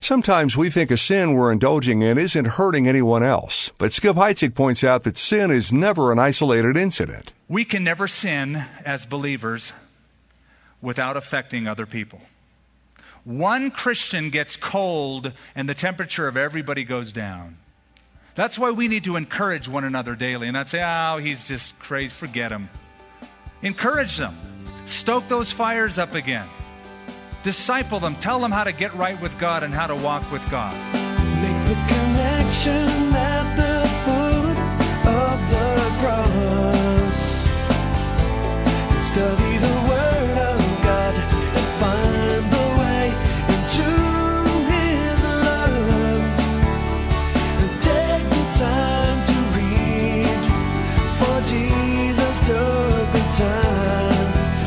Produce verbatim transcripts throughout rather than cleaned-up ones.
Sometimes we think a sin we're indulging in isn't hurting anyone else, but Skip Heitzig points out that sin is never an isolated incident. We can never sin as believers without affecting other people. One Christian gets cold and the temperature of everybody goes down. That's why we need to encourage one another daily and not say, oh, he's just crazy, forget him. Encourage them. Stoke those fires up again. Disciple them. Tell them how to get right with God and how to walk with God. Make the connection at the foot of the cross. Study the Word of God and find the way into His love. And take the time to read, for Jesus took the time.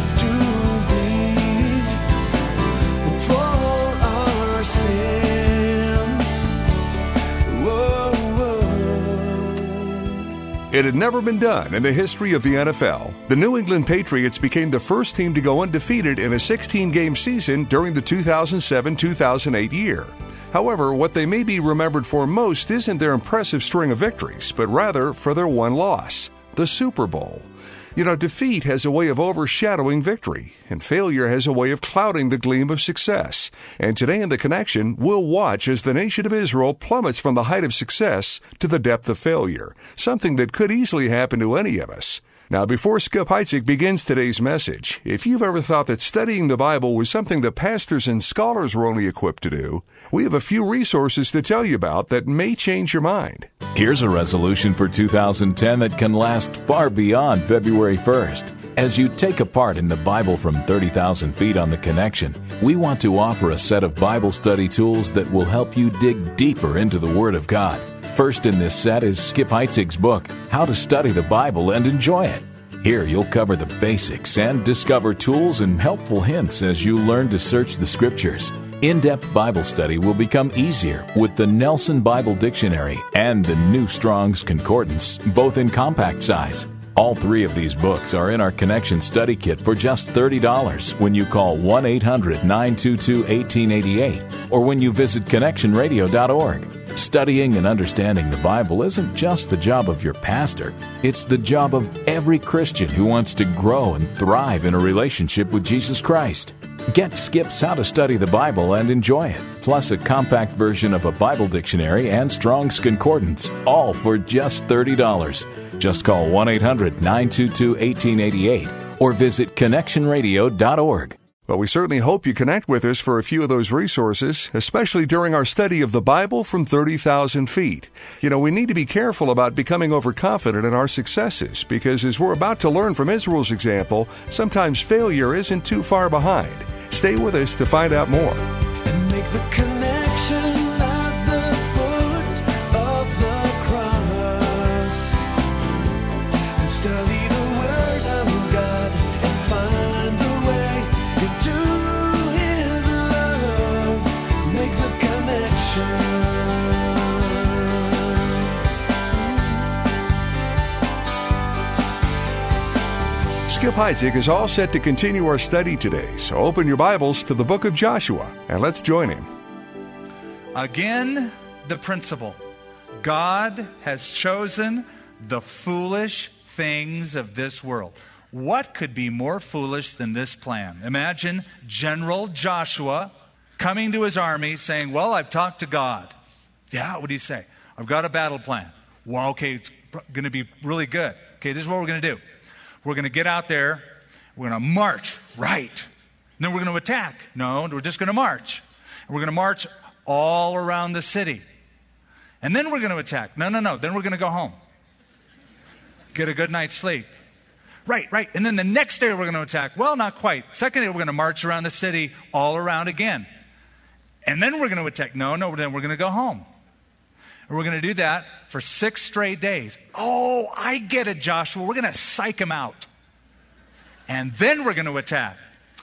It had never been done in the history of the N F L. The New England Patriots became the first team to go undefeated in a sixteen-game season during the two thousand seven two thousand eight year. However, what they may be remembered for most isn't their impressive string of victories, but rather for their one loss, the Super Bowl. You know, defeat has a way of overshadowing victory, and failure has a way of clouding the gleam of success. And today in The Connection, we'll watch as the nation of Israel plummets from the height of success to the depth of failure, something that could easily happen to any of us. Now, before Skip Heitzig begins today's message, if you've ever thought that studying the Bible was something that pastors and scholars were only equipped to do, we have a few resources to tell you about that may change your mind. Here's a resolution for two thousand ten that can last far beyond February first. As you take a part in the Bible from thirty thousand feet on The Connection, we want to offer a set of Bible study tools that will help you dig deeper into the Word of God. First in this set is Skip Heitzig's book, How to Study the Bible and Enjoy It. Here you'll cover the basics and discover tools and helpful hints as you learn to search the Scriptures. In-depth Bible study will become easier with the Nelson Bible Dictionary and the New Strong's Concordance, both in compact size. All three of these books are in our Connection Study Kit for just thirty dollars when you call one eight hundred nine two two one eight eight eight or when you visit connection radio dot org. Studying and understanding the Bible isn't just the job of your pastor. It's the job of every Christian who wants to grow and thrive in a relationship with Jesus Christ. Get Skip's How to Study the Bible and Enjoy It, plus a compact version of a Bible dictionary and Strong's Concordance, all for just thirty dollars. Just call one eight hundred nine two two one eight eight eight or visit connection radio dot org. Well, we certainly hope you connect with us for a few of those resources, especially during our study of the Bible from thirty thousand feet. You know, we need to be careful about becoming overconfident in our successes, because as we're about to learn from Israel's example, sometimes failure isn't too far behind. Stay with us to find out more. And make the connection at the foot of the cross. And study the Word of God and find the way into His love. Make the connection. Skip Heitzig is all set to continue our study today, so open your Bibles to the book of Joshua, and let's join him. Again, the principle. God has chosen the foolish things of this world. What could be more foolish than this plan? Imagine General Joshua coming to his army saying, well, I've talked to God. Yeah, what do you say? I've got a battle plan. Well, okay, it's going to be really good. Okay, this is what we're going to do. We're going to get out there. We're going to march. Right. And then we're going to attack. No, we're just going to march. We're going to march all around the city. And then we're going to attack. No, no, no. Then we're going to go home. Get a good night's sleep. Right, right. And then the next day we're going to attack. Well, not quite. Second day we're going to march around the city all around again. And then we're going to attack. No, no, then we're going to go home. And we're going to do that for six straight days. Oh, I get it, Joshua. We're going to psych him out. And then we're going to attack.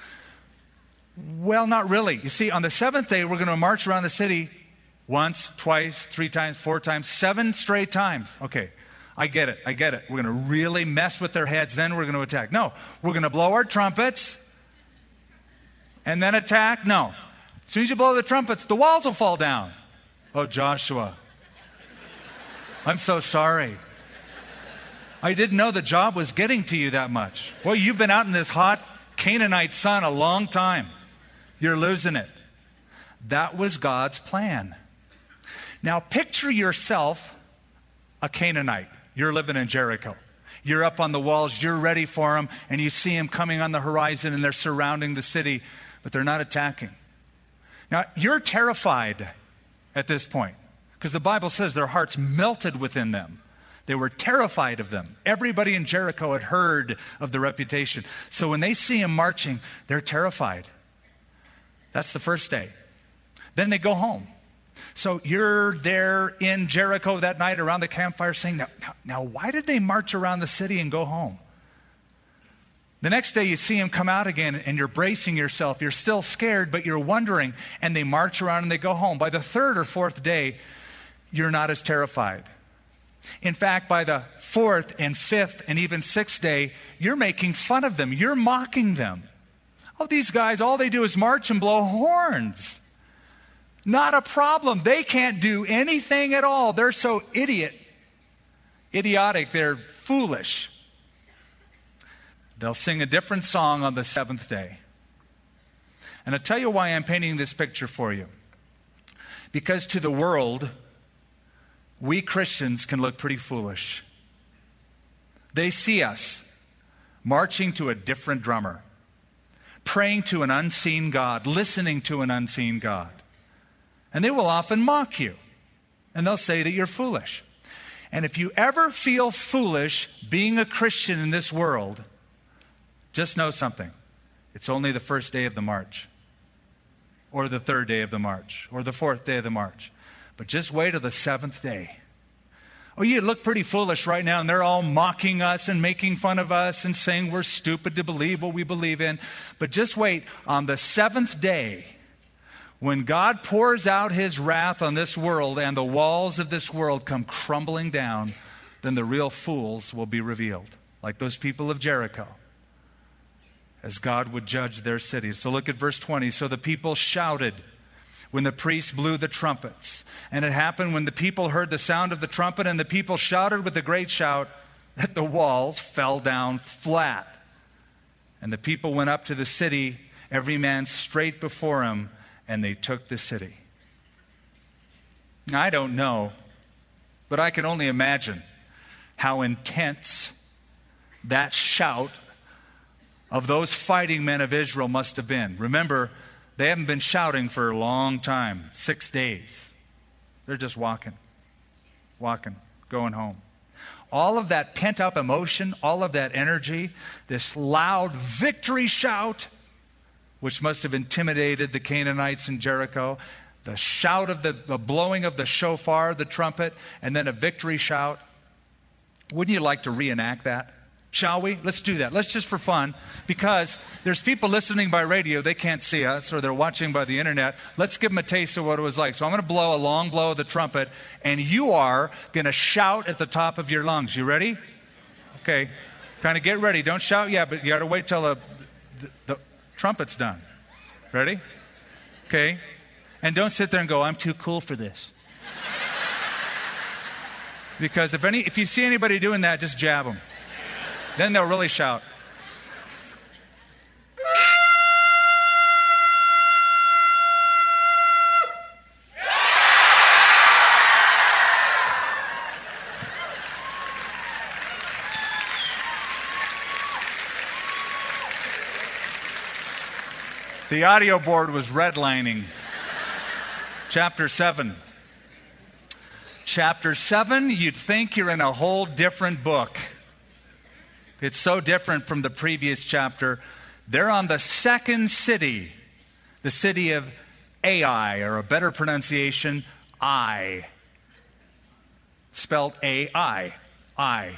Well, not really. You see, on the seventh day, we're going to march around the city once, twice, three times, four times, seven straight times. Okay, I get it. I get it. We're going to really mess with their heads. Then we're going to attack. No, we're going to blow our trumpets and then attack. No. As soon as you blow the trumpets, the walls will fall down. Oh, Joshua, I'm so sorry. I didn't know the job was getting to you that much. Well, you've been out in this hot Canaanite sun a long time. You're losing it. That was God's plan. Now picture yourself a Canaanite. You're living in Jericho. You're up on the walls. You're ready for them. And you see them coming on the horizon and they're surrounding the city, but they're not attacking. Now you're terrified at this point because the Bible says their hearts melted within them. They were terrified of them. Everybody in Jericho had heard of the reputation. So when they see him marching, they're terrified. That's the first day. Then they go home. So you're there in Jericho that night around the campfire saying, now, now, now why did they march around the city and go home? The next day you see him come out again and you're bracing yourself. You're still scared, but you're wondering. And they march around and they go home. By the third or fourth day, you're not as terrified. In fact, by the fourth and fifth and even sixth day, you're making fun of them. You're mocking them. Oh, these guys, all they do is march and blow horns. Not a problem. They can't do anything at all. They're so idiot, idiotic. They're foolish. They'll sing a different song on the seventh day. And I'll tell you why I'm painting this picture for you. Because to the world, we Christians can look pretty foolish. They see us marching to a different drummer, praying to an unseen God, listening to an unseen God. And they will often mock you. And they'll say that you're foolish. And if you ever feel foolish being a Christian in this world, just know something. It's only the first day of the march, or the third day of the march, or the fourth day of the march. But just wait till the seventh day. Oh, you look pretty foolish right now, and they're all mocking us and making fun of us and saying we're stupid to believe what we believe in. But just wait. On the seventh day, when God pours out his wrath on this world and the walls of this world come crumbling down, then the real fools will be revealed, like those people of Jericho, as God would judge their city. So look at verse twenty. So the people shouted when the priests blew the trumpets. And it happened when the people heard the sound of the trumpet and the people shouted with a great shout that the walls fell down flat. And the people went up to the city, every man straight before him, and they took the city. Now, I don't know, but I can only imagine how intense that shout of those fighting men of Israel must have been. Remember, they haven't been shouting for a long time, six days. They're just walking, walking, going home. All of that pent-up emotion, all of that energy, this loud victory shout, which must have intimidated the Canaanites in Jericho, the shout of the, the blowing of the shofar, the trumpet, and then a victory shout. Wouldn't you like to reenact that? Shall we? Let's do that. Let's just for fun, because there's people listening by radio. They can't see us, or they're watching by the internet. Let's give them a taste of what it was like. So I'm going to blow a long blow of the trumpet, and you are going to shout at the top of your lungs. You ready? Okay. Kind of get ready. Don't shout yet, but you got to wait till the, the, the trumpet's done. Ready? Okay. And don't sit there and go, I'm too cool for this. Because if any, if you see anybody doing that, just jab them. Then they'll really shout. The audio board was redlining. Chapter seven. Chapter seven, you'd think you're in a whole different book. It's so different from the previous chapter. They're on the second city, the city of Ai, or a better pronunciation, Ai. Spelled A I, I.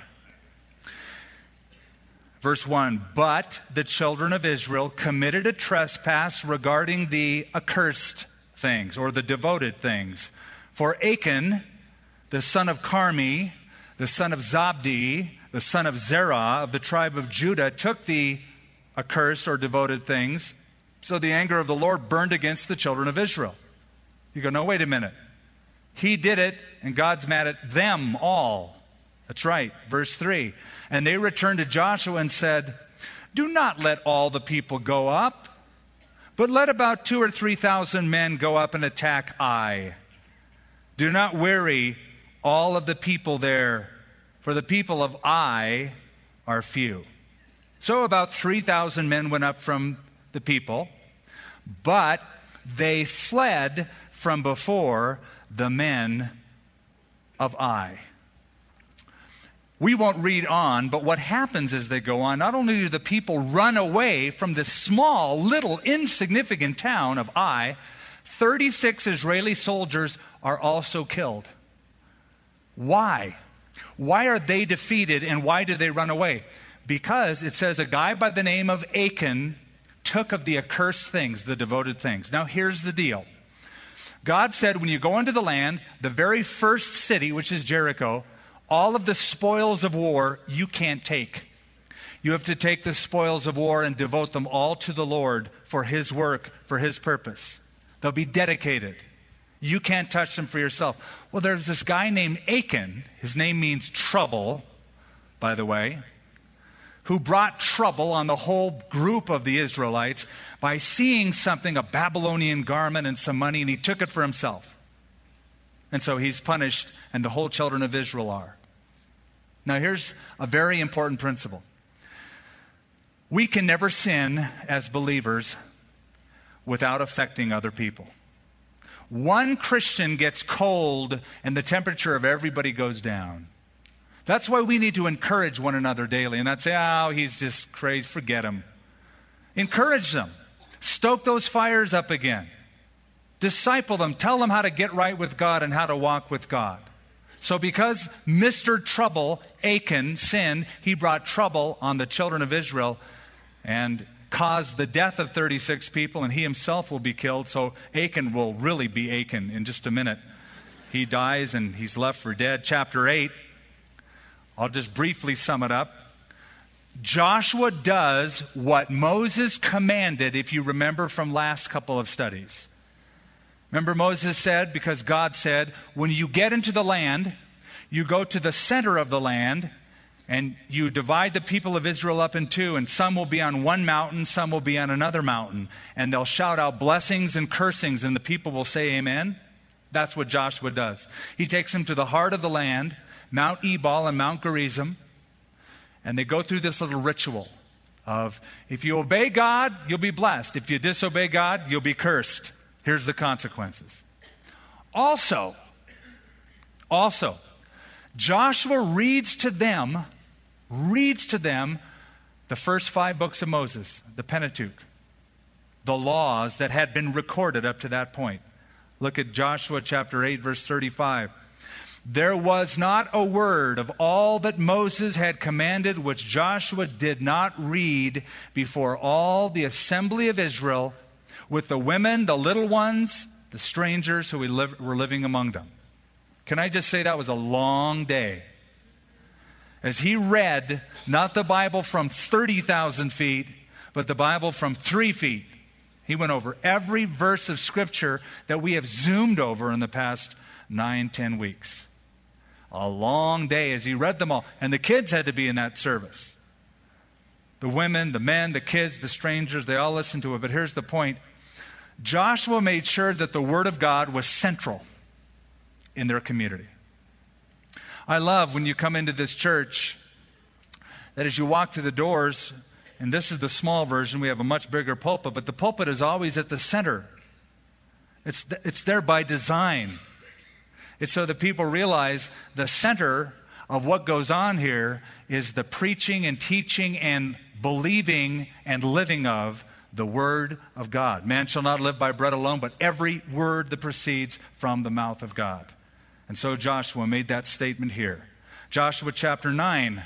Verse one, but the children of Israel committed a trespass regarding the accursed things, or the devoted things. For Achan, the son of Carmi, the son of Zabdi, the son of Zerah of the tribe of Judah, took the accursed or devoted things So the anger of the Lord burned against the children of Israel. You go, no, wait a minute. He did it, and God's mad at them all. That's right. Verse three. And they returned to Joshua and said, do not let all the people go up, but let about two or three thousand men go up and attack Ai. Do not weary all of the people there, for the people of Ai are few. So about three thousand men went up from the people, but they fled from before the men of Ai. We won't read on, but what happens as they go on, not only do the people run away from this small, little, insignificant town of Ai, thirty-six Israeli soldiers are also killed. Why? Why are they defeated, and why do they run away? Because it says a guy by the name of Achan took of the accursed things, the devoted things. Now here's the deal. God said when you go into the land, the very first city, which is Jericho, all of the spoils of war you can't take. You have to take the spoils of war and devote them all to the Lord for His work, for His purpose. They'll be dedicated. You can't touch them for yourself. Well, there's this guy named Achan. His name means trouble, by the way, who brought trouble on the whole group of the Israelites by seeing something, a Babylonian garment and some money, and he took it for himself. And so he's punished, and the whole children of Israel are. Now here's a very important principle. We can never sin as believers without affecting other people. One Christian gets cold and the temperature of everybody goes down. That's why we need to encourage one another daily and not say, oh, he's just crazy, forget him. Encourage them. Stoke those fires up again. Disciple them. Tell them how to get right with God and how to walk with God. So because Mister Trouble, Achan, sinned, he brought trouble on the children of Israel and caused the death of thirty-six people, and he himself will be killed. So Achan will really be Achan in just a minute. He dies and he's left for dead. Chapter eight, I'll just briefly sum it up. Joshua does what Moses commanded, if you remember from last couple of studies. Remember Moses said, because God said, when you get into the land, you go to the center of the land, and you divide the people of Israel up in two, and some will be on one mountain, some will be on another mountain. And they'll shout out blessings and cursings, and the people will say amen. That's what Joshua does. He takes them to the heart of the land, Mount Ebal and Mount Gerizim, and they go through this little ritual of, if you obey God, you'll be blessed. If you disobey God, you'll be cursed. Here's the consequences. Also, also, Joshua reads to them, reads to them the first five books of Moses, the Pentateuch, the laws that had been recorded up to that point. Look at Joshua chapter eight, verse thirty-five. There was not a word of all that Moses had commanded which Joshua did not read before all the assembly of Israel, with the women, the little ones, the strangers who we live, were living among them. Can I just say that was a long day? As he read, not the Bible from thirty thousand feet, but the Bible from three feet. He went over every verse of Scripture that we have zoomed over in the past nine, ten weeks. A long day as he read them all. And the kids had to be in that service. The women, the men, the kids, the strangers, they all listened to it. But here's the point. Joshua made sure that the Word of God was central in their community. I love when you come into this church that as you walk through the doors, and this is the small version, we have a much bigger pulpit, but the pulpit is always at the center. It's, th- it's there by design. It's so that people realize the center of what goes on here is the preaching and teaching and believing and living of the Word of God. Man shall not live by bread alone, but every word that proceeds from the mouth of God. And so Joshua made that statement here. Joshua chapter nine.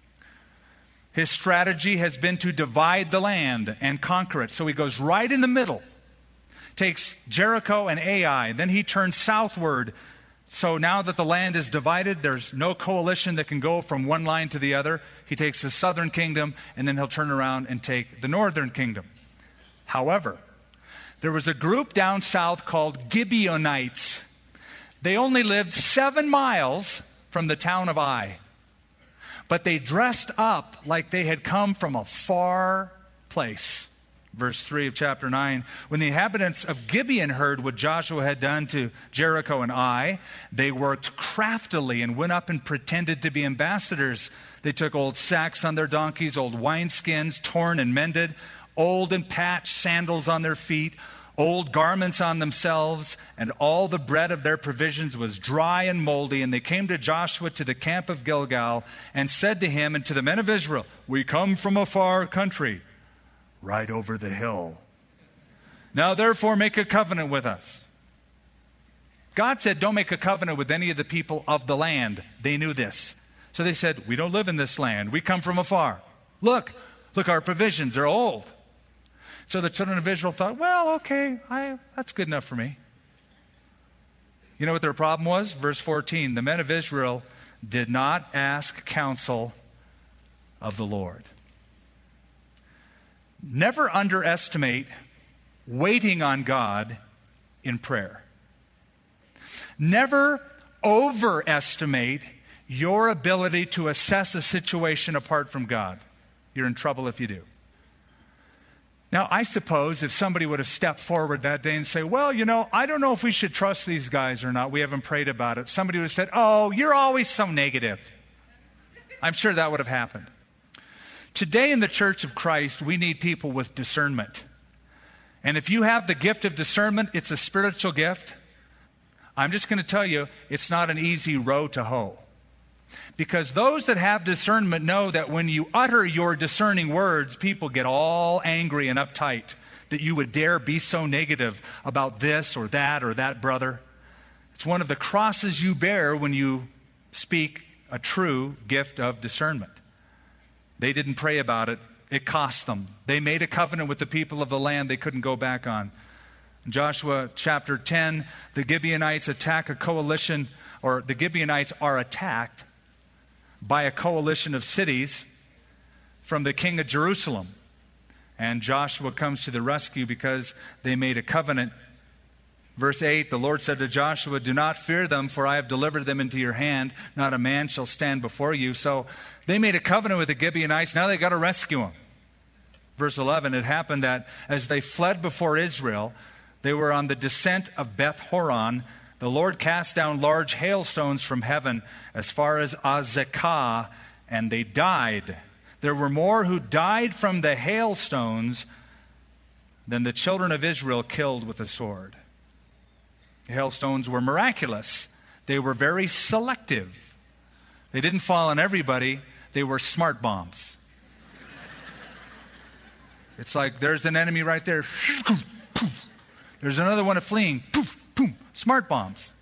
His strategy has been to divide the land and conquer it. So he goes right in the middle, takes Jericho and Ai, then he turns southward. So now that the land is divided, there's no coalition that can go from one line to the other. He takes the southern kingdom, and then he'll turn around and take the northern kingdom. However, there was a group down south called Gibeonites. They only lived seven miles from the town of Ai. But they dressed up like they had come from a far place. Verse three of chapter nine, when the inhabitants of Gibeon heard what Joshua had done to Jericho and Ai, they worked craftily and went up and pretended to be ambassadors. They took old sacks on their donkeys, old wineskins, torn and mended, old and patched sandals on their feet, old garments on themselves, and all the bread of their provisions was dry and moldy. And they came to Joshua to the camp of Gilgal and said to him and to the men of Israel, "We come from a far country, right over the hill. Now therefore make a covenant with us." God said, don't make a covenant with any of the people of the land. They knew this. So they said, we don't live in this land. We come from afar. Look, look, our provisions are old. So the children of Israel thought, well, okay, I, that's good enough for me. You know what their problem was? Verse fourteen, the men of Israel did not ask counsel of the Lord. Never underestimate waiting on God in prayer. Never overestimate your ability to assess a situation apart from God. You're in trouble if you do. Now, I suppose if somebody would have stepped forward that day and say, well, you know, I don't know if we should trust these guys or not. We haven't prayed about it. Somebody would have said, oh, you're always so negative. I'm sure that would have happened. Today in the Church of Christ, we need people with discernment. And if you have the gift of discernment, it's a spiritual gift. I'm just going to tell you, it's not an easy row to hoe. Because those that have discernment know that when you utter your discerning words, people get all angry and uptight that you would dare be so negative about this or that or that brother. It's one of the crosses you bear when you speak a true gift of discernment. They didn't pray about it. It cost them. They made a covenant with the people of the land they couldn't go back on. In Joshua chapter ten, the Gibeonites attack a coalition, or the Gibeonites are attacked by a coalition of cities from the king of Jerusalem. And Joshua comes to the rescue because they made a covenant. Verse eight, the Lord said to Joshua, do not fear them, for I have delivered them into your hand. Not a man shall stand before you. So they made a covenant with the Gibeonites. Now they got to rescue them. Verse eleven, it happened that as they fled before Israel, they were on the descent of Beth Horon. The Lord cast down large hailstones from heaven as far as Azekah, and they died. There were more who died from the hailstones than the children of Israel killed with the sword. The hailstones were miraculous. They were very selective. They didn't fall on everybody. They were smart bombs. It's like there's an enemy right there. There's another one fleeing. Smart bombs.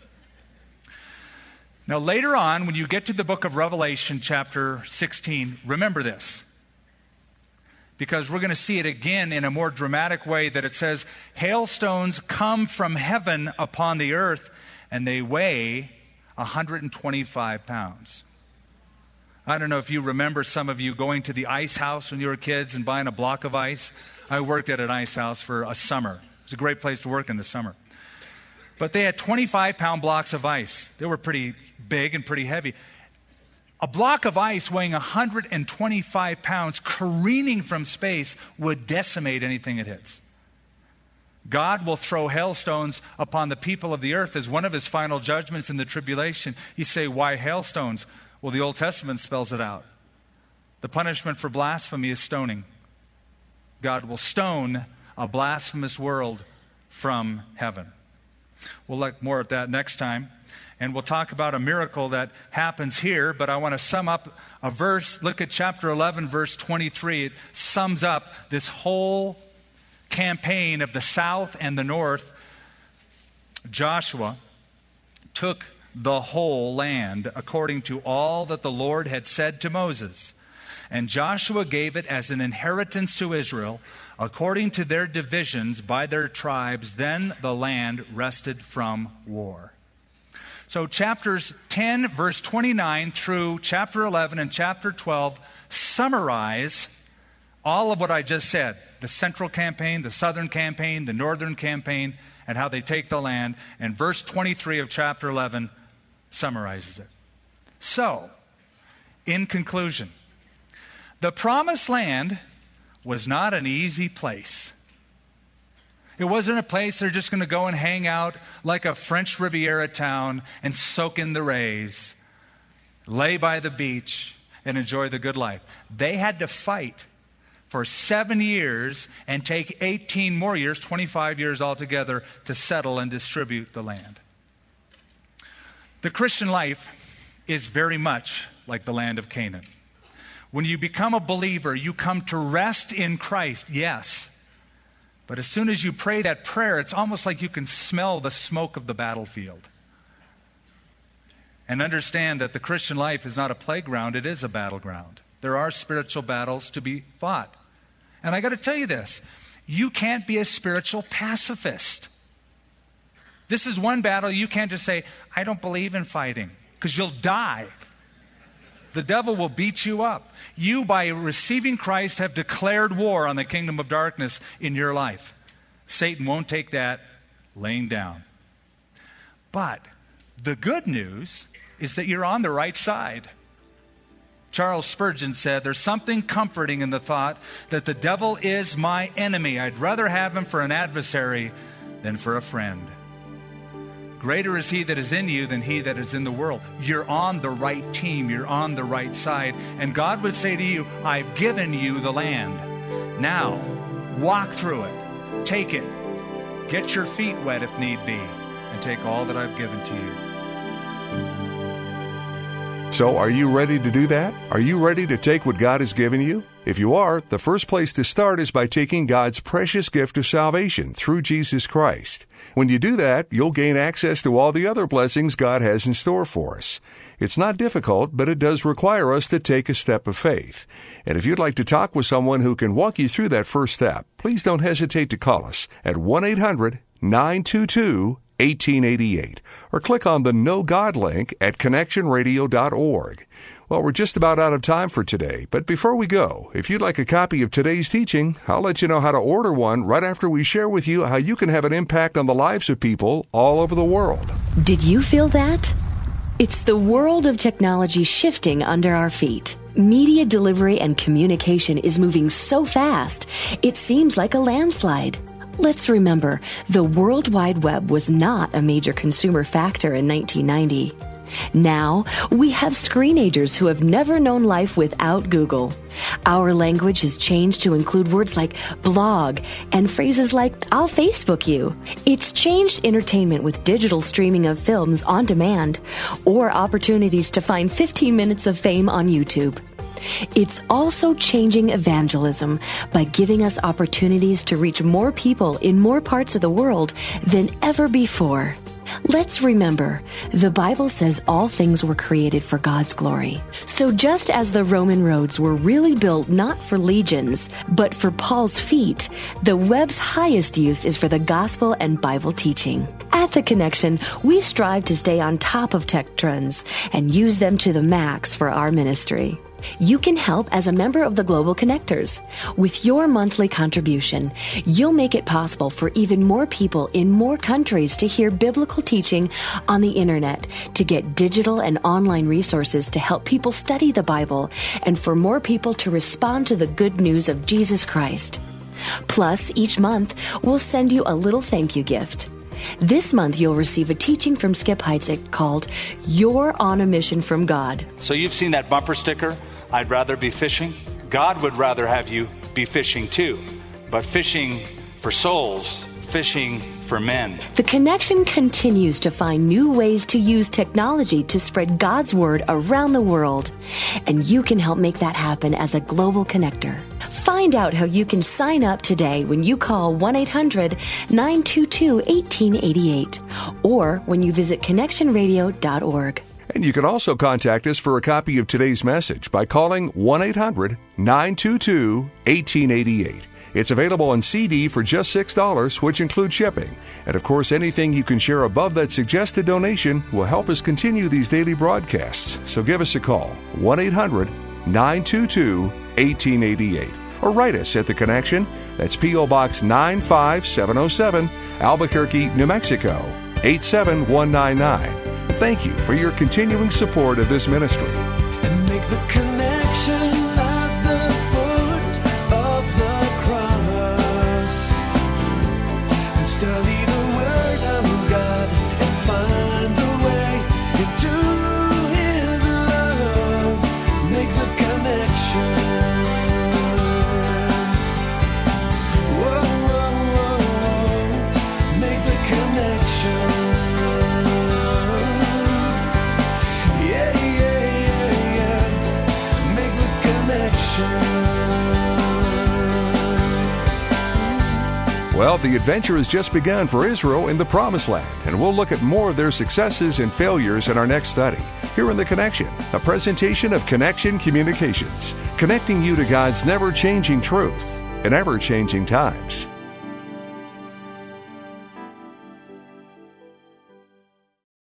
Now later on, when you get to the book of Revelation chapter sixteen, remember this. Because we're going to see it again in a more dramatic way, that it says, hailstones come from heaven upon the earth, and they weigh one hundred twenty-five pounds. I don't know if you remember, some of you going to the ice house when you were kids and buying a block of ice. I worked at an ice house for a summer. It was a great place to work in the summer. But they had twenty-five pound blocks of ice. They were pretty big and pretty heavy. A block of ice weighing one hundred twenty-five pounds, careening from space, would decimate anything it hits. God will throw hailstones upon the people of the earth as one of his final judgments in the tribulation. You say, why hailstones? Well, the Old Testament spells it out. The punishment for blasphemy is stoning. God will stone a blasphemous world from heaven. We'll look more at that next time. And we'll talk about a miracle that happens here, but I want to sum up a verse. Look at chapter eleven, verse twenty-three. It sums up this whole campaign of the south and the north. Joshua took the whole land according to all that the Lord had said to Moses. And Joshua gave it as an inheritance to Israel, according to their divisions by their tribes. Then the land rested from war. So chapters ten, verse twenty-nine through chapter eleven and chapter twelve summarize all of what I just said. the Central Campaign, the Southern Campaign, the Northern Campaign, and how they take the land. And verse twenty-three of chapter eleven summarizes it. So, in conclusion, the Promised Land was not an easy place. It wasn't a place they're just going to go and hang out like a French Riviera town and soak in the rays, lay by the beach, and enjoy the good life. They had to fight for seven years and take eighteen more years, twenty-five years altogether, to settle and distribute the land. The Christian life is very much like the land of Canaan. When you become a believer, you come to rest in Christ, yes. But as soon as you pray that prayer, it's almost like you can smell the smoke of the battlefield. And understand that the Christian life is not a playground, it is a battleground. There are spiritual battles to be fought. And I got to tell you this, you can't be a spiritual pacifist. This is one battle you can't just say, I don't believe in fighting, because you'll die. The devil will beat you up. You, by receiving Christ, have declared war on the kingdom of darkness in your life. Satan won't take that laying down. But the good news is that you're on the right side. Charles Spurgeon said, there's something comforting in the thought that the devil is my enemy. I'd rather have him for an adversary than for a friend. Greater is he that is in you than he that is in the world. You're on the right team. You're on the right side. And God would say to you, I've given you the land. Now, walk through it. Take it. Get your feet wet if need be. And take all that I've given to you. So are you ready to do that? Are you ready to take what God has given you? If you are, the first place to start is by taking God's precious gift of salvation through Jesus Christ. When you do that, you'll gain access to all the other blessings God has in store for us. It's not difficult, but it does require us to take a step of faith. And if you'd like to talk with someone who can walk you through that first step, please don't hesitate to call us at one eight hundred nine two two eighteen eighty-eight or click on the Know God link at connection radio dot org. Well, we're just about out of time for today, but before we go, if you'd like a copy of today's teaching, I'll let you know how to order one right after we share with you how you can have an impact on the lives of people all over the world. Did you feel that? It's the world of technology shifting under our feet. Media delivery and communication is moving so fast, it seems like a landslide. Let's remember, the World Wide Web was not a major consumer factor in nineteen ninety. Now, we have screenagers who have never known life without Google. Our language has changed to include words like blog and phrases like, I'll Facebook you. It's changed entertainment with digital streaming of films on demand or opportunities to find fifteen minutes of fame on YouTube. It's also changing evangelism by giving us opportunities to reach more people in more parts of the world than ever before. Let's remember, the Bible says all things were created for God's glory. So just as the Roman roads were really built not for legions, but for Paul's feet, the web's highest use is for the gospel and Bible teaching. At The Connection, we strive to stay on top of tech trends and use them to the max for our ministry. You can help as a member of the Global Connectors. With your monthly contribution, you'll make it possible for even more people in more countries to hear biblical teaching on the internet, to get digital and online resources to help people study the Bible, and for more people to respond to the good news of Jesus Christ. Plus, each month, we'll send you a little thank you gift. This month, you'll receive a teaching from Skip Heitzig called You're on a Mission from God. So you've seen that bumper sticker, I'd rather be fishing? God would rather have you be fishing too, but fishing for souls, fishing for men. The Connection continues to find new ways to use technology to spread God's Word around the world, and you can help make that happen as a global connector. Find out how you can sign up today when you call one eight hundred nine two two eighteen eighty-eight or when you visit connection radio dot org. And you can also contact us for a copy of today's message by calling one eight hundred nine two two eighteen eighty-eight. It's available on C D for just six dollars, which includes shipping. And of course, anything you can share above that suggested donation will help us continue these daily broadcasts. So give us a call, one eight hundred nine two two eighteen eighty-eight. Or write us at The Connection, That's P O. Box nine five seven oh seven, Albuquerque, New Mexico, eight seven one nine nine. Thank you for your continuing support of this ministry. And make the connection at the foot of the cross. And study the Word of God and find the way into His love. Make the connection. Whoa, whoa, whoa. Make the connection. Yeah, yeah, yeah, yeah. Make the connection. Well, the adventure has just begun for Israel in the Promised Land, and we'll look at more of their successes and failures in our next study. Here in The Connection, a presentation of Connection Communications, connecting you to God's never-changing truth in ever-changing times.